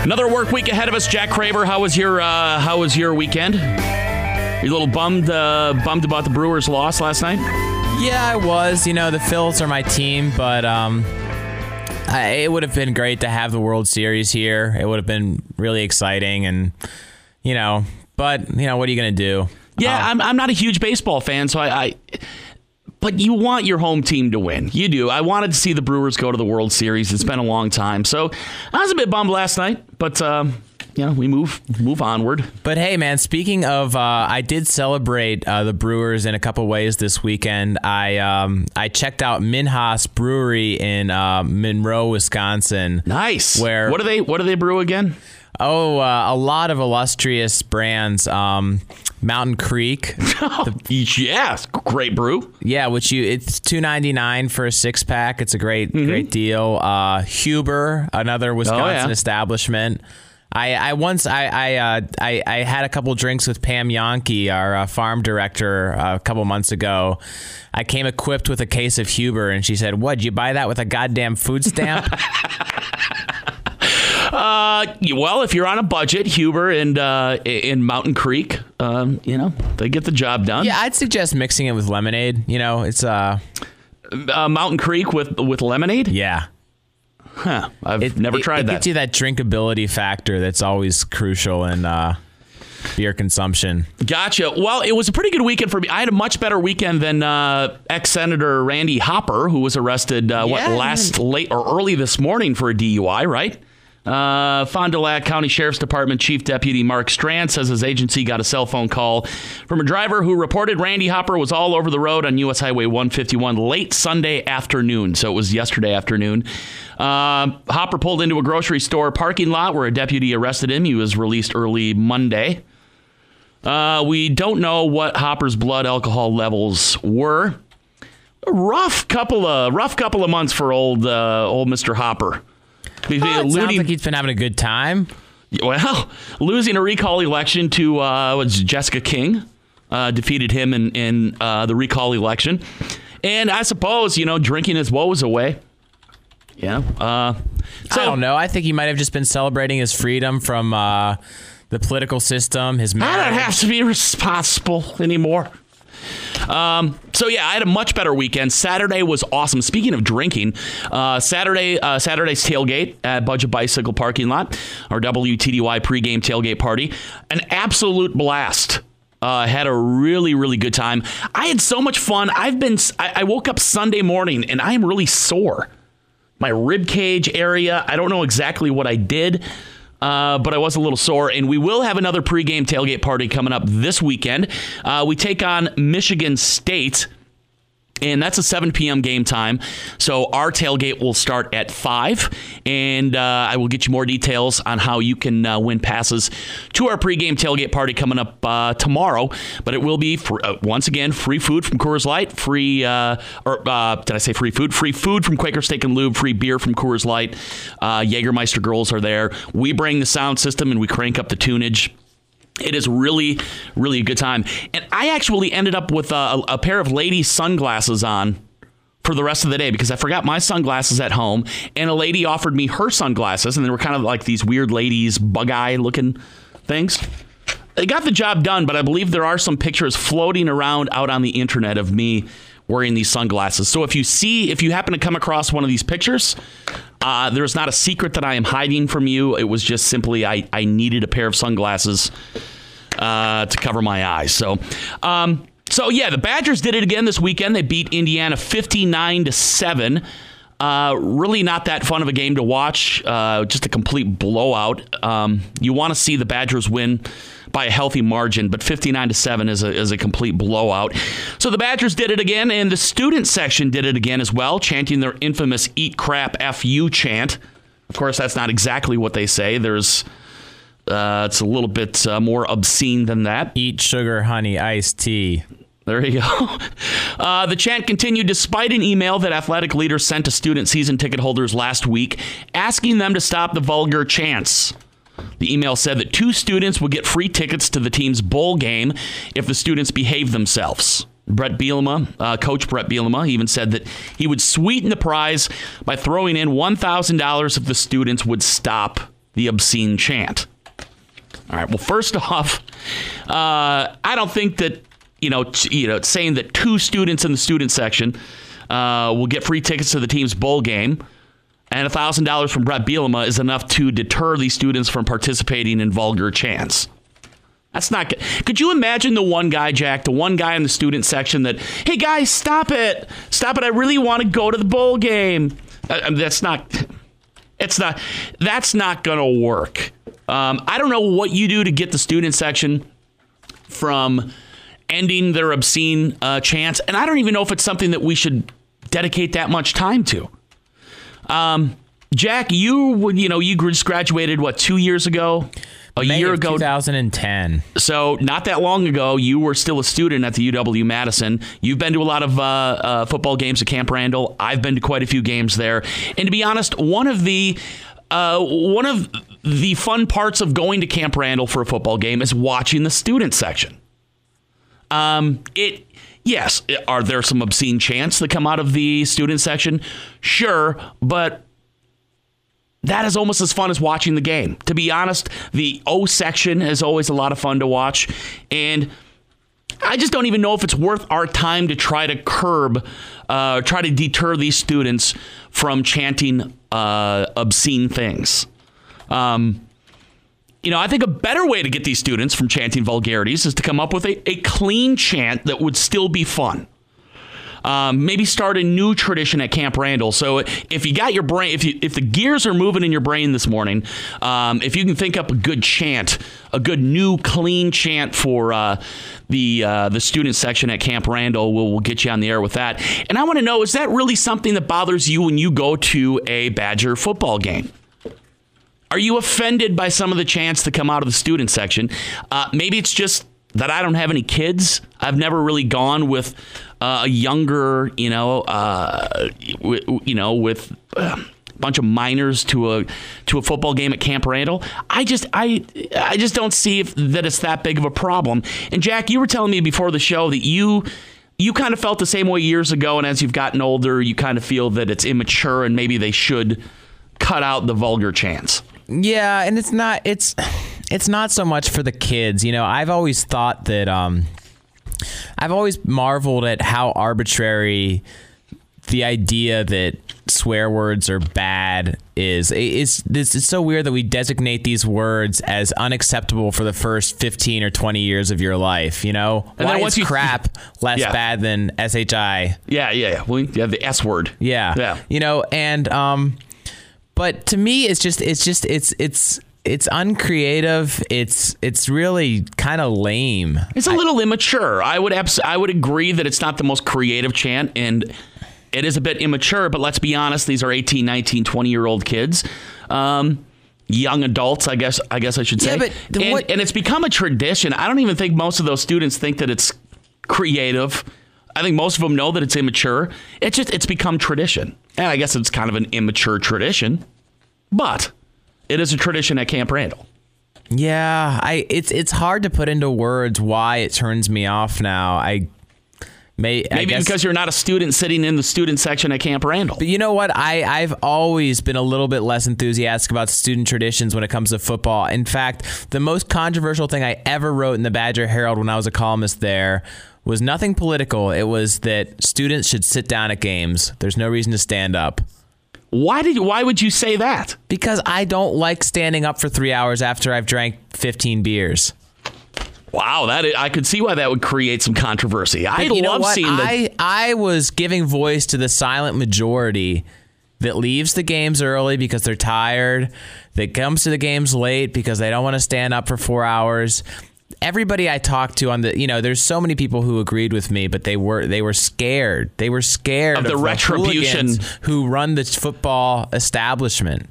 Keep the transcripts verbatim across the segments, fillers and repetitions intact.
Another work week ahead of us. Jack Craver, how was your uh, how was your weekend? You a little bummed uh, bummed about the Brewers' loss last night? Yeah, I was. You know, the Phils are my team, but um, I, it would have been great to have the World Series here. It would have been really exciting, and you know, but you know, what are you going to do? Yeah, um, I'm I'm not a huge baseball fan, so I, I. But you want your home team to win. You do. I wanted to see the Brewers go to the World Series. It's been a long time, so I was a bit bummed last night, but. Um, You know, we move move onward. But hey, man, speaking of, uh, I did celebrate uh, the Brewers in a couple ways this weekend. I um, I checked out Minhas Brewery in uh, Monroe, Wisconsin. Nice. Where what do they what do they brew again? Oh, uh, a lot of illustrious brands. Um, Mountain Creek. the, yes, great brew. Yeah, which you it's two ninety-nine for a six pack. It's a great mm-hmm. great deal. Uh, Huber, another Wisconsin oh, yeah. establishment. I, I once I I, uh, I I had a couple drinks with Pam Yonke, our uh, farm director, uh, a couple months ago. I came equipped with a case of Huber, and she said, "What? Did you buy that with a goddamn food stamp?" uh, well, if you're on a budget, Huber and uh, in Mountain Creek, um, you know, they get the job done. Yeah, I'd suggest mixing it with lemonade. You know, it's uh, uh Mountain Creek with with lemonade. Yeah. Huh. I've it, never it, tried it that. It gets you that drinkability factor that's always crucial in uh, beer consumption. Gotcha. Well, it was a pretty good weekend for me. I had a much better weekend than uh, ex-Senator Randy Hopper, who was arrested, uh, yeah, what, last late or early this morning for a D U I, right? Uh, Fond du Lac County Sheriff's Department Chief Deputy Mark Strand says his agency got a cell phone call from a driver who reported Randy Hopper was all over the road on U S Highway one fifty-one late Sunday afternoon. So it was yesterday afternoon. Uh, Hopper pulled into a grocery store parking lot where a deputy arrested him. He was released early Monday. Uh, we don't know what Hopper's blood alcohol levels were. A rough couple of rough couple of months for old uh, old Mister Hopper. Oh, it sounds like he's been having a good time. Well, losing a recall election to uh, was Jessica King, uh, defeated him in, in uh, the recall election. And I suppose, you know, drinking his woes away. Yeah. Uh, so, I don't know. I think he might have just been celebrating his freedom from uh, the political system, his marriage. I don't have to be responsible anymore. Um, so yeah, I had a much better weekend. Saturday was awesome. Speaking of drinking, uh, Saturday, uh, Saturday's tailgate at Budget Bicycle parking lot, our W T D Y pregame tailgate party, an absolute blast. Uh, had a really, really good time. I had so much fun. I've been, I, I woke up Sunday morning and I am really sore. My rib cage area. I don't know exactly what I did. Uh, but I was a little sore, and we will have another pregame tailgate party coming up this weekend. Uh, we take on Michigan State, and that's a seven p.m. game time. So our tailgate will start at five, and uh, I will get you more details on how you can uh, win passes to our pregame tailgate party coming up uh, tomorrow. But it will be, for, uh, once again, free food from Coors Light, free, uh, or uh, did I say free food? Free food from Quaker Steak and Lube, free beer from Coors Light. Uh, Jägermeister girls are there. We bring the sound system, and we crank up the tunage. It is really, really a good time. And I actually ended up with a, a pair of ladies' sunglasses on for the rest of the day because I forgot my sunglasses at home. And a lady offered me her sunglasses, and they were kind of like these weird ladies, bug-eye looking things. They got the job done, but I believe there are some pictures floating around out on the internet of me wearing these sunglasses. So if you see, if you happen to come across one of these pictures, uh, there's not a secret that I am hiding from you. It was just simply I, I needed a pair of sunglasses uh, to cover my eyes. So, um, so yeah, the Badgers did it again this weekend. They beat Indiana fifty-nine to seven. Uh, really not that fun of a game to watch. Uh, just a complete blowout. Um, you want to see the Badgers win by a healthy margin, but fifty-nine to seven is a is a complete blowout. So the Badgers did it again, and the student section did it again as well, chanting their infamous "Eat Crap F U" chant. Of course, that's not exactly what they say. There's uh, it's a little bit uh, more obscene than that. Eat sugar, honey, iced tea. There you go. Uh, the chant continued despite an email that athletic leaders sent to student season ticket holders last week, asking them to stop the vulgar chants. The email said that two students would get free tickets to the team's bowl game if the students behave themselves. Brett Bielema, uh, Coach Brett Bielema, even said that he would sweeten the prize by throwing in one thousand dollars if the students would stop the obscene chant? All right. Well, first off, uh, I don't think that, you know, t- you know, saying that two students in the student section uh, will get free tickets to the team's bowl game and one thousand dollars from Brett Bielema is enough to deter these students from participating in vulgar chants. That's not good. Could you imagine the one guy, Jack, the one guy in the student section that, hey, guys, stop it. Stop it. I really want to go to the bowl game. Uh, that's not, it's not, that's not going to work. Um, I don't know what you do to get the student section from ending their obscene uh, chants. And I don't even know if it's something that we should dedicate that much time to. Um, Jack, you, you know, you just graduated, what, two years ago? A May year of ago, twenty ten. So not that long ago, you were still a student at the U W Madison. You've been to a lot of uh, uh, football games at Camp Randall. I've been to quite a few games there. And to be honest, one of the uh, one of the fun parts of going to Camp Randall for a football game is watching the student section. Um, it yes, are there some obscene chants that come out of the student section? Sure, but that is almost as fun as watching the game. To be honest, the O section is always a lot of fun to watch. And I just don't even know if it's worth our time to try to curb, uh, try to deter these students from chanting uh, obscene things. Um, you know, I think a better way to get these students from chanting vulgarities is to come up with a, a clean chant that would still be fun. Um, maybe start a new tradition at Camp Randall. So if you got your brain, if you if the gears are moving in your brain this morning, um, if you can think up a good chant, a good new clean chant for uh, the uh, the student section at Camp Randall, we'll, we'll get you on the air with that. And I want to know, is that really something that bothers you when you go to a Badger football game? Are you offended by some of the chants that come out of the student section? Uh, maybe it's just that I don't have any kids. I've never really gone with uh, a younger, you know, uh, w- you know, with a bunch of minors to a to a football game at Camp Randall. I just, I, I just don't see if, that it's that big of a problem. And Jack, you were telling me before the show that you, you kind of felt the same way years ago, and as you've gotten older, you kind of feel that it's immature and maybe they should cut out the vulgar chants. Yeah, and it's not. It's. It's not so much for the kids. You know, I've always thought that, um, I've always marveled at how arbitrary the idea that swear words are bad is. It's, it's, it's so weird that we designate these words as unacceptable for the first fifteen or twenty years of your life, you know? And Why then once is you, crap less yeah. bad than S H I? Yeah, yeah, yeah. Well, yeah, the S word. Yeah. Yeah. You know, and, um, but to me, it's just, it's just, it's, it's, It's uncreative. It's it's really kind of lame. It's a little I, immature. I would abs- I would agree that it's not the most creative chant, and it is a bit immature, but let's be honest, these are eighteen, nineteen, twenty-year-old kids. Um, young adults, I guess I guess I should say. Yeah, but the, and, what, and it's become a tradition. I don't even think most of those students think that it's creative. I think most of them know that it's immature. It's just it's become tradition. And I guess it's kind of an immature tradition, but it is a tradition at Camp Randall. Yeah, I it's it's hard to put into words why it turns me off now. I may maybe I guess, because you're not a student sitting in the student section at Camp Randall. But you know what? I I've always been a little bit less enthusiastic about student traditions when it comes to football. In fact, the most controversial thing I ever wrote in the Badger Herald when I was a columnist there was nothing political. It was that students should sit down at games. There's no reason to stand up. Why did you, why would you say that? Because I don't like standing up for three hours after I've drank fifteen beers. Wow, that I could see why that would create some controversy. I love seeing that. I, I was giving voice to the silent majority that leaves the games early because they're tired, that comes to the games late because they don't want to stand up for four hours. Everybody I talked to on the, you know, there's so many people who agreed with me, but they were they were scared. They were scared of the of retribution the who run the football establishment.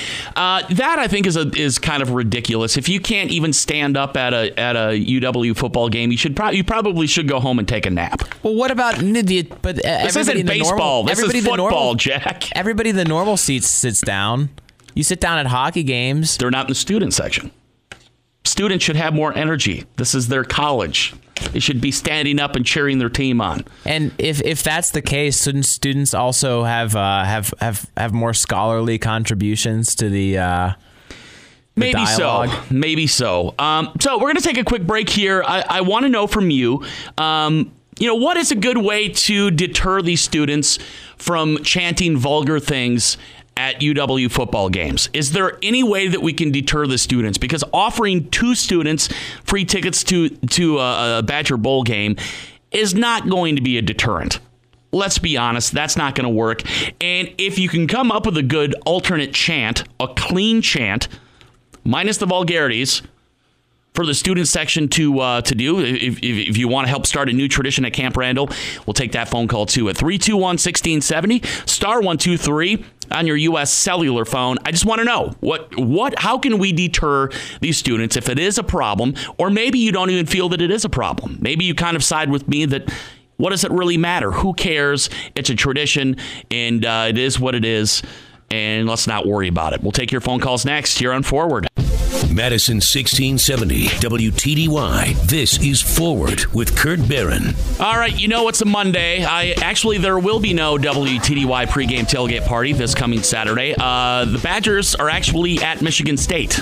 Uh, that I think is a is kind of ridiculous. If you can't even stand up at a at a U W football game, you should probably you probably should go home and take a nap. Well, what about the but this isn't baseball? Normal, this is football, normal, Jack. Everybody in the normal seats sits down. You sit down at hockey games. They're not in the student section. Students should have more energy. This is their college. They should be standing up and cheering their team on. And if, if that's the case, shouldn't students also have uh, have have have more scholarly contributions to the uh, Maybe dialogue. so. Maybe so. Um, so we're going to take a quick break here. I, I want to know from you, um, you know, what is a good way to deter these students from chanting vulgar things at U W football games? Is there any way that we can deter the students? Because offering two students free tickets to, to a, a Badger Bowl game is not going to be a deterrent. Let's be honest, that's not going to work. And if you can come up with a good alternate chant, a clean chant, minus the vulgarities, for the student section to uh, to do, if, if, if you want to help start a new tradition at Camp Randall, we'll take that phone call too at three two one, one six seven zero, star one two three on your U S cellular phone. I just want to know, what, what, how can we deter these students if it is a problem, or maybe you don't even feel that it is a problem. Maybe you kind of side with me that, what does it really matter? Who cares? It's a tradition, and uh, it is what it is, and let's not worry about it. We'll take your phone calls next here on Forward. Madison sixteen seventy W T D Y. This is Forward with Kurt Barron. All right, you know it's a Monday. I actually there will be no W T D Y pregame tailgate party this coming Saturday. Uh, the Badgers are actually at Michigan State.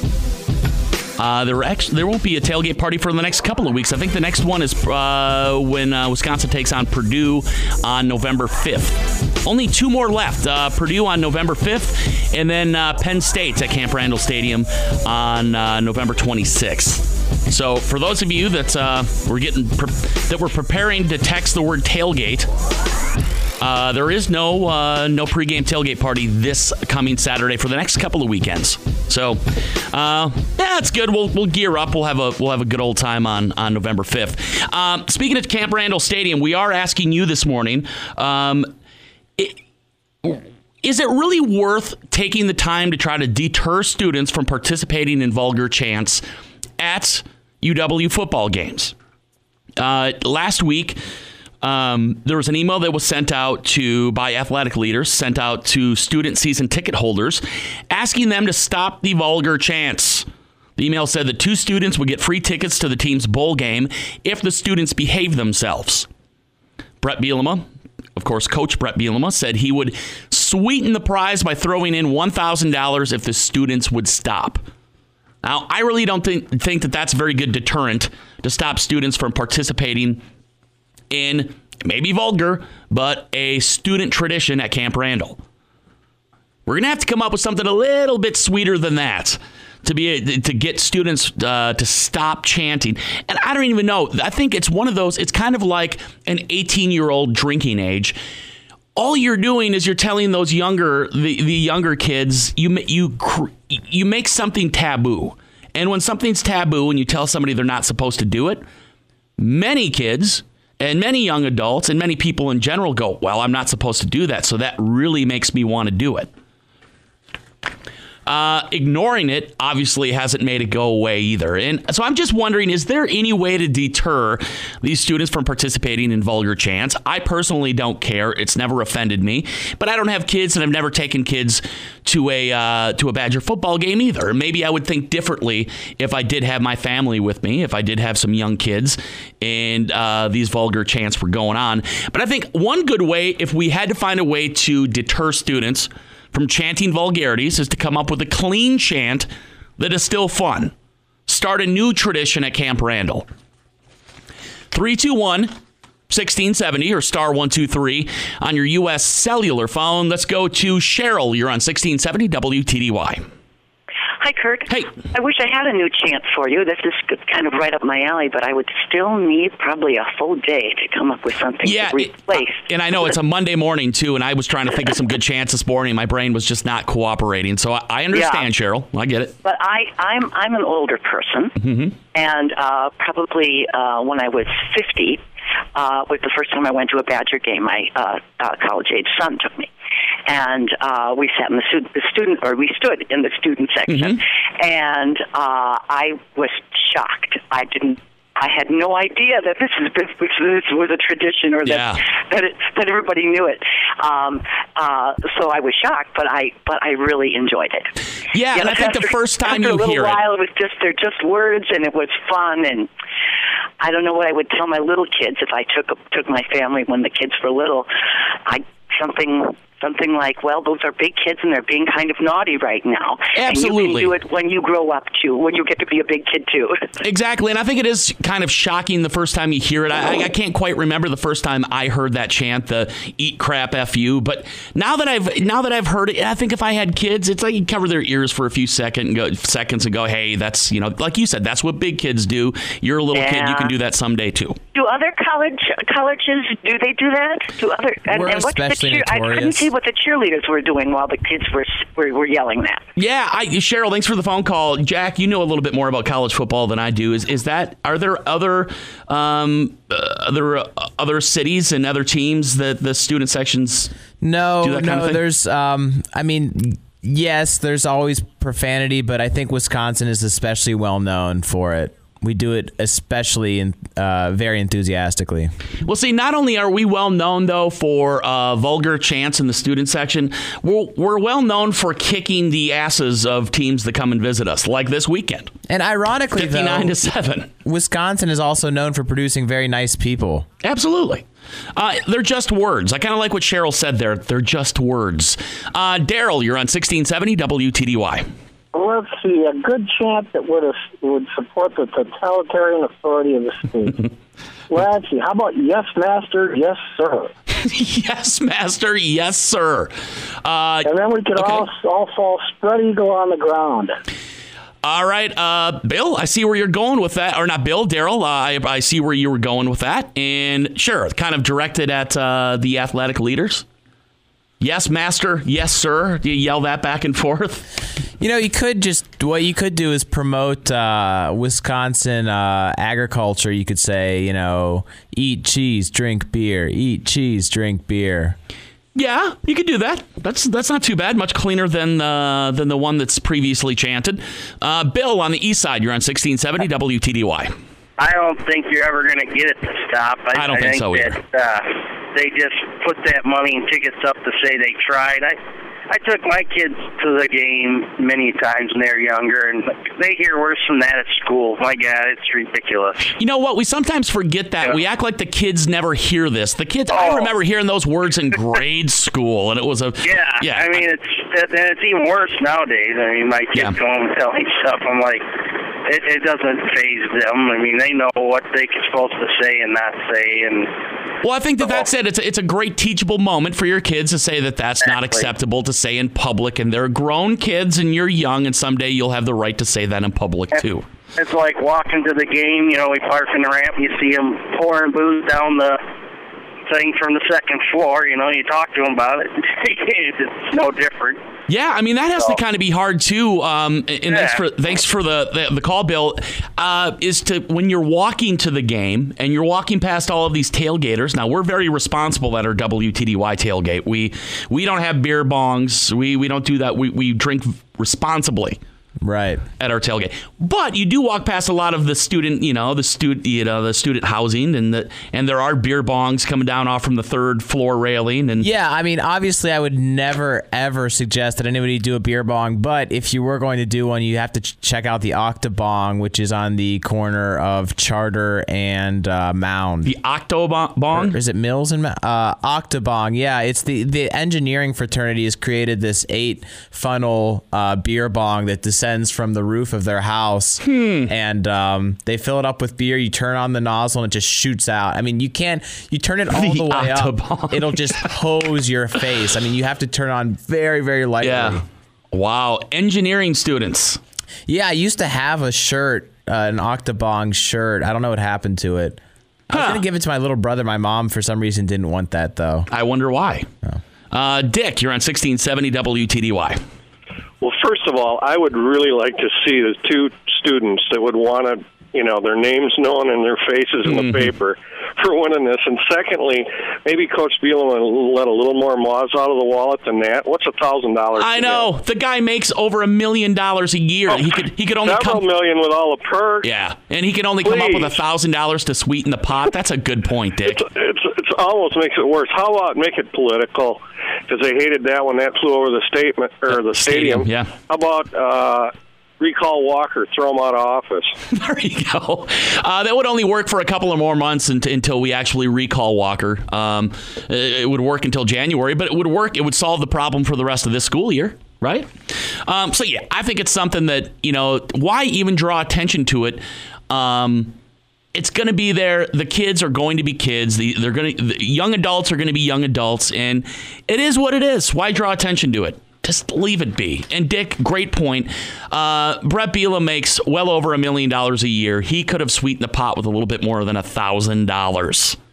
Uh, there actually there won't be a tailgate party for the next couple of weeks. I think the next one is uh, when uh, Wisconsin takes on Purdue on November fifth. Only two more left. Uh, Purdue on November fifth, and then uh, Penn State at Camp Randall Stadium on uh, November twenty-sixth. So for those of you that uh, we're getting pre- that we're preparing to text the word tailgate, uh, there is no uh, no pregame tailgate party this coming Saturday for the next couple of weekends. So, uh, yeah, it's good. We'll we'll gear up. We'll have a we'll have a good old time on, on November fifth. Um, speaking of Camp Randall Stadium, we are asking you this morning, um, it, is it really worth taking the time to try to deter students from participating in vulgar chants at U W football games? Uh, last week, Um, there was an email that was sent out to by athletic leaders, sent out to student season ticket holders, asking them to stop the vulgar chants. The email said that two students would get free tickets to the team's bowl game if the students behave themselves. Brett Bielema, of course, Coach Brett Bielema, said he would sweeten the prize by throwing in one thousand dollars if the students would stop. Now, I really don't think, think that that's a very good deterrent to stop students from participating in, maybe vulgar, but a student tradition at Camp Randall. We're going to have to come up with something a little bit sweeter than that to be to get students uh, to stop chanting. And I don't even know. I think it's one of those, it's kind of like an eighteen-year-old drinking age. All you're doing is you're telling those younger, the, the younger kids, you you you make something taboo. And when something's taboo and you tell somebody they're not supposed to do it, many kids and many young adults and many people in general go, well, I'm not supposed to do that, so that really makes me want to do it. Uh, ignoring it obviously hasn't made it go away either. And so I'm just wondering, is there any way to deter these students from participating in vulgar chants? I personally don't care. It's never offended me. But I don't have kids, and I've never taken kids to a uh, to a Badger football game either. Maybe I would think differently if I did have my family with me, if I did have some young kids, and uh, these vulgar chants were going on. But I think one good way, if we had to find a way to deter students from chanting vulgarities, is to come up with a clean chant that is still fun. Start a new tradition at Camp Randall. three two one, one six seven zero or star one two three on your U S cellular phone. Let's go to Cheryl. You're on sixteen seventy W T D Y. Hi, Kurt. Hey. I wish I had a new chant for you. This is kind of right up my alley, but I would still need probably a full day to come up with something yeah, to replace. It, and I know it's a Monday morning, too, and I was trying to think of some good chants this morning. My brain was just not cooperating. So I, I understand, yeah. Cheryl. I get it. But I, I'm I'm an older person, mm-hmm. and uh, probably uh, when I was fifty, uh, was the first time I went to a Badger game. My uh, uh, college-age son took me. And uh, we sat in the student, the student, or we stood in the student section, mm-hmm. and uh, I was shocked. I didn't. I had no idea that this is this, this was a tradition, or that yeah. that, it, that everybody knew it. Um, uh, so I was shocked, but I but I really enjoyed it. Yeah, yeah and I think after, the first time you after a hear little while, it, it was just they're just words, and it was fun. And I don't know what I would tell my little kids if I took took my family when the kids were little. I something. something like, well, those are big kids and they're being kind of naughty right now. Absolutely. And you can do it when you grow up, too, when you get to be a big kid, too. Exactly, and I think it is kind of shocking the first time you hear it. I, I can't quite remember the first time I heard that chant, the "Eat crap, F you." But now that I've now that I've heard it, I think if I had kids, it's like you cover their ears for a few second and go, seconds and go, "Hey, that's you know, like you said, that's what big kids do. You're a little Yeah. kid, you can do that someday too." Do other college colleges do they do that? Do other and, We're and what's the especially cheer, I couldn't notorious. see what the cheerleaders were doing while the kids were were, were yelling that. Yeah, I, Cheryl, thanks for the phone call. Jack, you know a little bit more about college football than I do. Is is that are there other um, uh, other uh, other cities and other teams that the student sections No, do that kind no. of thing? There's, um, I mean, yes, there's always profanity, but I think Wisconsin is especially well known for it. We do it especially in, uh, very enthusiastically. Well, see, not only are we well known, though, for uh, vulgar chants in the student section, we're, we're well known for kicking the asses of teams that come and visit us, like this weekend. And ironically, fifty-nine though, to seven. Wisconsin is also known for producing very nice people. Absolutely. Uh, they're just words. I kind of like what Cheryl said there. They're just words. Uh, Daryl, you're on sixteen seventy W T D Y. Let's see, a good chant that would have, would support the totalitarian authority of the state. Let's see, how about yes, master, yes, sir? Yes, master. Yes, sir. Uh, And then we could okay. all, all fall spread eagle on the ground. All right, uh, Bill, I see where you're going with that. Or not Bill, Daryl, uh, I, I see where you were going with that. And sure, kind of directed at uh, the athletic leaders. Yes, master. Yes, sir. Do you yell that back and forth? You know, you could just, what you could do is promote uh, Wisconsin uh, agriculture. You could say, you know, eat cheese, drink beer, eat cheese, drink beer. Yeah, you could do that. That's that's not too bad. Much cleaner than uh, than the one that's previously chanted. Uh, Bill, on the east side, you're on sixteen seventy W T D Y. I don't think you're ever going to get it to stop. I, I don't think think so either. that, uh, they just put that money and tickets up to say they tried. I I took my kids to the game many times when they were younger, and they hear worse than that at school. My God, it's ridiculous. You know what? We sometimes forget that. Yeah. We act like the kids never hear this. The kids, I Oh. remember hearing those words in grade school, and it was a Yeah, yeah. I mean, it's and it's even worse nowadays. I mean, my kids Yeah. go home and tell me stuff. I'm like, it, it doesn't faze them. I mean, they know what they're supposed to say and not say, and Well, I think that that's it. It's a, it's a great teachable moment for your kids to say that that's not Exactly. acceptable to say in public, and they're grown kids, and you're young, and someday you'll have the right to say that in public too. it's like walking to the game. You know, we park in the ramp, you see them pouring booze down the thing from the second floor. You know, you talk to them about it. It's no different. Yeah, I mean that has to kind of be hard too. Um, and Yeah. thanks for thanks for the, the the call, Bill. Uh, is to when you're walking to the game and you're walking past all of these tailgaters. Now we're very responsible at our W T D Y tailgate. We we don't have beer bongs. We we don't do that. We we drink responsibly Right. at our tailgate. But you do walk past a lot of the student, you know, the student, you know, the student housing, and the and there are beer bongs coming down off from the third floor railing. And Yeah, I mean, obviously, I would never, ever suggest that anybody do a beer bong, but if you were going to do one, you have to ch- check out the Octobong, which is on the corner of Charter and uh, Mound. the Octo bong. Or is it Mills and Ma- uh, Octobong? Yeah, it's the the engineering fraternity has created this eight funnel uh, beer bong that descends from the roof of their house, Hmm. and um, they fill it up with beer. You turn on the nozzle and it just shoots out. I mean, you can't you turn it all The the, way Octobong. up, it'll just hose your face. I mean, you have to turn on very very lightly. Yeah. Wow. Engineering students. Yeah, I used to have a shirt, uh, an Octobong shirt. I don't know what happened to it. I was Huh. gonna give it to my little brother. My mom, for some reason, didn't want that though. I wonder why. Uh, Dick, you're on sixteen seventy W T D Y. Well, first of all, I would really like to see the two students that would want to, you know, their names known and their faces in the paper for winning this. And secondly, maybe Coach Bielema will let a little more moths out of the wallet than that. What's a thousand dollars? I know the guy makes over a million dollars a year. he could he could only Several come. million with all the perks. Yeah, and he can only come up with a Please. thousand dollars to sweeten the pot. That's a good point, Dick. It's, it's it's almost makes it worse. How about make it political? Because they hated that when that flew over the statement or the Stadium, stadium. yeah. How about uh, recall Walker, throw him out of office. There you go. Uh, that would only work for a couple of more months unt- until we actually recall Walker. Um, it would work until January, but it would work. It would solve the problem for the rest of this school year, right? Um, so, yeah, I think it's something that, you know, why even draw attention to it? Um, it's going to be there. The kids are going to be kids. The, they're going to. The young adults are going to be young adults, and it is what it is. Why draw attention to it? Just leave it be. And Dick, great point. Uh, Brett Bielema makes well over a million dollars a year. He could have sweetened the pot with a little bit more than a thousand dollars.